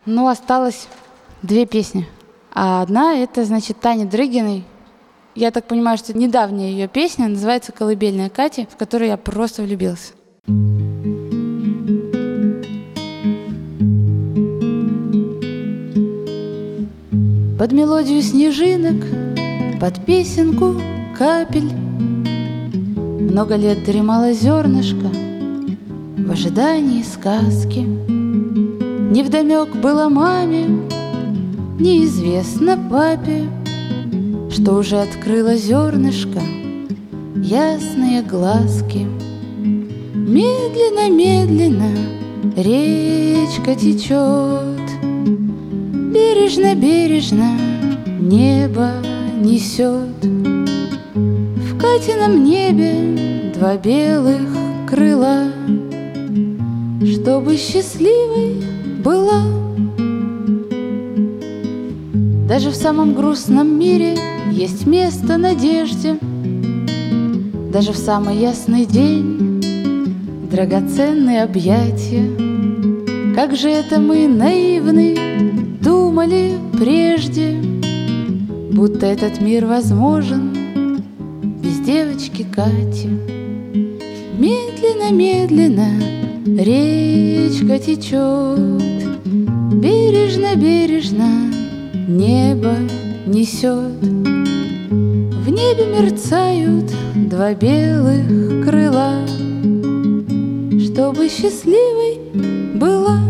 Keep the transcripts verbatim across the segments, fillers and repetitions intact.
Ну, осталось две песни. А одна — это, значит, Тани Дрыгиной. Я так понимаю, что недавняя ее песня называется «Колыбельная Кати», в которую я просто влюбилась. Под мелодию снежинок, под песенку капель много лет дремало зернышко в ожидании сказки. Невдомек было маме, неизвестно папе, что уже открыло зернышко ясные глазки. Медленно-медленно речка течет, бережно-бережно небо несет. В Катином небе два белых крыла, чтобы счастливой была. Даже в самом грустном мире есть место надежде, даже в самый ясный день драгоценные объятия. Как же это мы, наивны, думали прежде, будто этот мир возможен без девочки Кати. Медленно-медленно речка течет, бережно-бережно небо несет. В небе мерцают два белых крыла, чтобы счастливой была.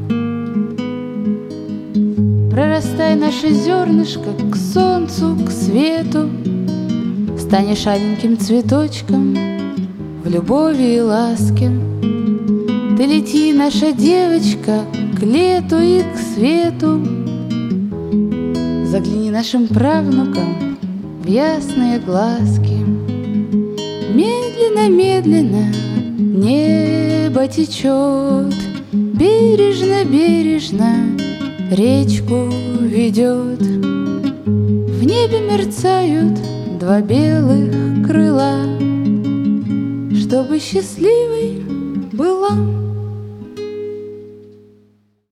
Прорастай наше зернышко к солнцу, к свету, станешь аленьким цветочком в любови и ласке. Ты лети, наша девочка, к лету и к свету. Загляни нашим правнукам в ясные глазки. Медленно-медленно небо течет, бережно-бережно речку ведет. В небе мерцают два белых крыла, чтобы счастливой была.